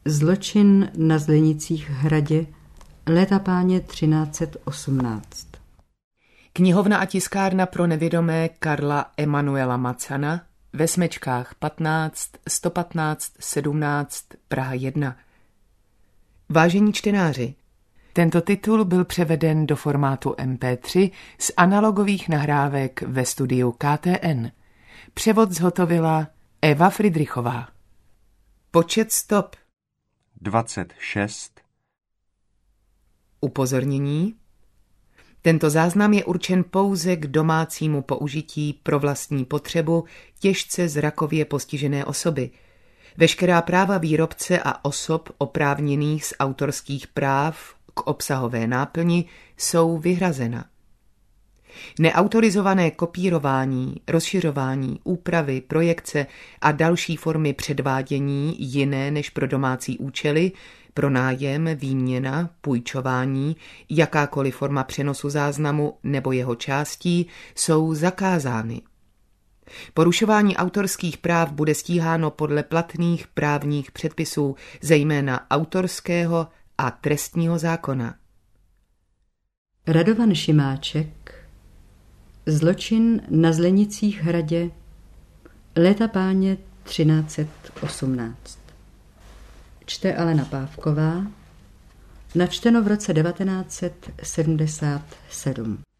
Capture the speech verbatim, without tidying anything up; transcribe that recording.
Zločin na Zlenicích hradě, léta páně třináct set osmnáct. Knihovna a tiskárna pro nevědomé Karla Emanuela Macana ve Smečkách patnáct, sto patnáct, sedmnáct, Praha jedna. Vážení čtenáři, tento titul byl převeden do formátu em pé tři z analogových nahrávek ve studiu K T N. Převod zhotovila Eva Fridrichová. Počet stop dvacet šest. Upozornění. Tento záznam je určen pouze k domácímu použití pro vlastní potřebu těžce zrakově postižené osoby. Veškerá práva výrobce a osob oprávněných z autorských práv k obsahové náplni jsou vyhrazena. Neautorizované kopírování, rozšiřování, úpravy, projekce a další formy předvádění jiné než pro domácí účely, pronájem, výměna, půjčování, jakákoliv forma přenosu záznamu nebo jeho částí jsou zakázány. Porušování autorských práv bude stíháno podle platných právních předpisů, zejména autorského a trestního zákona. Radovan Šimáček, Zločin na Zlenicích hradě, léta páně třináct set osmnáct. Čte Alena Pávková, načteno v roce devatenáct set sedmdesát sedm.